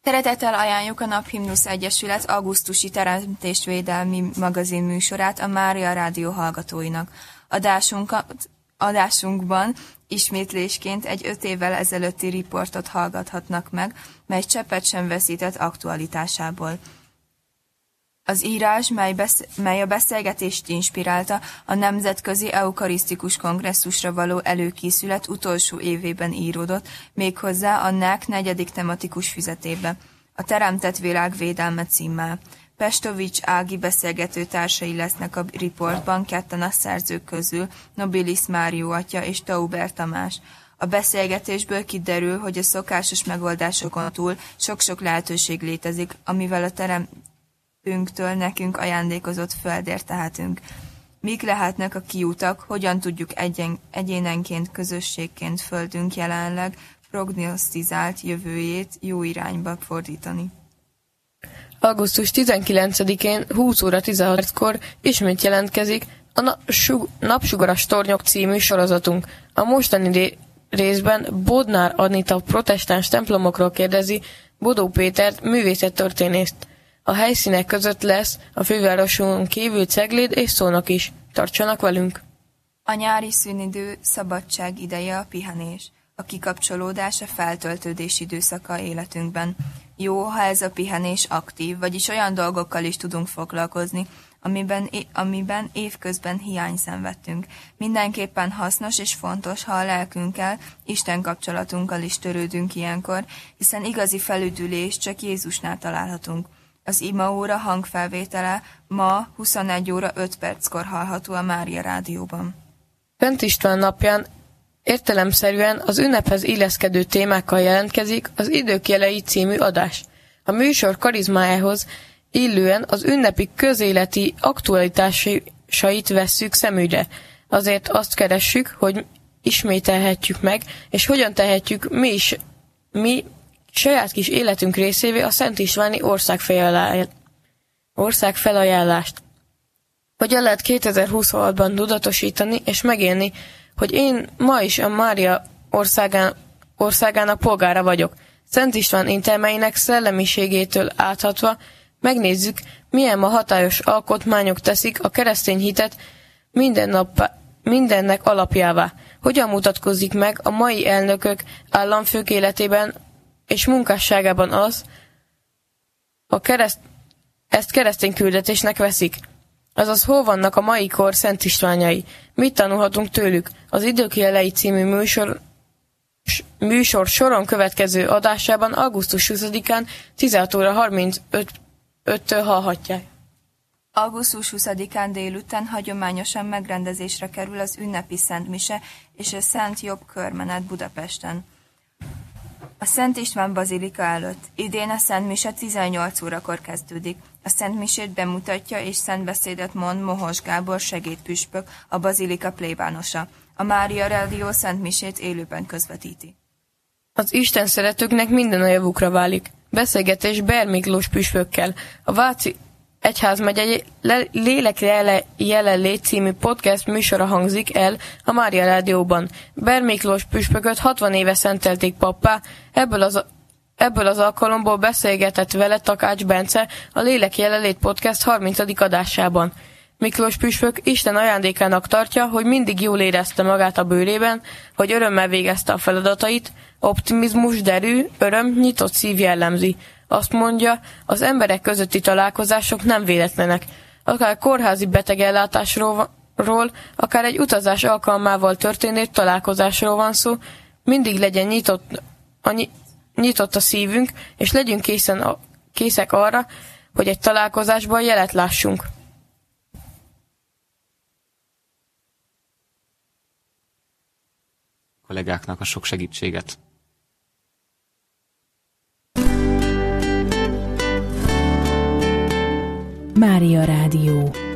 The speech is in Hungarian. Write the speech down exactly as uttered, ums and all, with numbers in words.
Szeretettel ajánljuk a Naphimnusz Egyesület augusztusi teremtésvédelmi magazin műsorát a Mária Rádió hallgatóinak. Adásunkat, adásunkban ismétlésként egy öt évvel ezelőtti riportot hallgathatnak meg, mely cseppet sem veszített aktualitásából. Az írás, mely, besz- mely a beszélgetést inspirálta, a Nemzetközi Eukarisztikus Kongresszusra való előkészület utolsó évében íródott, méghozzá a nek negyedik tematikus füzetébe, a Teremtett Világ védelme címmel. Pestovics Ági beszélgető társai lesznek a riportban, ketten a szerzők közül, Nobilis Mário atya és Tauber Tamás. A beszélgetésből kiderül, hogy a szokásos megoldásokon túl sok-sok lehetőség létezik, amivel a teremtőnktől nekünk ajándékozott földért tehetünk. Mik lehetnek a kiutak, hogyan tudjuk egyen, egyénenként, közösségként földünk jelenleg prognosztizált jövőjét jó irányba fordítani. augusztus tizenkilencedikén húsz óra tizenhatkor ismét jelentkezik a Napsugaras Tornyok című sorozatunk. A mostani részben Bodnár Anita protestáns templomokról kérdezi Bodó Pétert, művészettörténészt. A helyszínek között lesz a fővároson kívül Cegléd és Szolnok is. Tartsanak velünk! A nyári szünidő szabadság ideje a pihenés, a kikapcsolódás a feltöltődés időszaka életünkben. Jó, ha ez a pihenés aktív, vagyis olyan dolgokkal is tudunk foglalkozni, amiben, amiben évközben hiány szenvedtünk. Mindenképpen hasznos és fontos, ha a lelkünkkel, Isten kapcsolatunkkal is törődünk ilyenkor, hiszen igazi felüdülés csak Jézusnál találhatunk. Az imaóra hangfelvétele ma huszonegy óra öt perckor hallható a Mária Rádióban. Szent István napján értelemszerűen az ünnephez illeszkedő témákkal jelentkezik az Idők jelei című adás. A műsor karizmájához illően az ünnepi közéleti aktualitásait vesszük szemügyre. Azért azt keressük, hogy ismételhetjük meg, és hogyan tehetjük mi is mi saját kis életünk részévé a Szent Istváni országfelajánlást. Hogyan lehet kétezer-huszonhatban tudatosítani és megélni, hogy én ma is a Mária országán, országának polgára vagyok. Szent István intelmeinek szellemiségétől áthatva megnézzük, milyen ma hatályos alkotmányok teszik a keresztény hitet minden nap, mindennek alapjává. Hogyan mutatkozik meg a mai elnökök államfők életében és munkásságában az, a kereszt, ezt keresztény küldetésnek veszik. Azaz, hol vannak a mai kor Szent Istvánjai? Mit tanulhatunk tőlük? Az Idők jelei című műsor, műsor soron következő adásában augusztus huszadikán tizenhat óra harmincöttől hallhatják. augusztus huszadikán délután hagyományosan megrendezésre kerül az ünnepi szentmise és a Szent Jobb körmenet Budapesten. A Szent István bazilika előtt. Idén a szentmise tizennyolc órakor kezdődik. A szentmisét bemutatja és szentbeszédet mond Mohos Gábor segédpüspök, a bazilika plébánosa. A Mária Rádió szentmisét élőben közvetíti. Az Isten szeretőknek minden a javukra válik. Beszélgetés Ber Miklós püspökkel. A Váci Egyházmegye Lélek jelenlét című podcast műsora hangzik el a Mária Rádióban. Ber Miklós püspököt hatvan éve szentelték pappá, ebből az, ebből az alkalomból beszélgetett vele Takács Bence a Lélek jelenlét podcast harmincadik adásában. Miklós püspök Isten ajándékának tartja, hogy mindig jól érezte magát a bőrében, hogy örömmel végezte a feladatait, optimizmus, derű, öröm, nyitott szív jellemzi. Azt mondja, az emberek közötti találkozások nem véletlenek. Akár kórházi betegellátásról, akár egy utazás alkalmával történő találkozásról van szó, mindig legyen nyitott a, nyitott a szívünk, és legyünk készen a, készek arra, hogy egy találkozásban jelet lássunk. Kollégáknak a sok segítséget. Mária Rádió.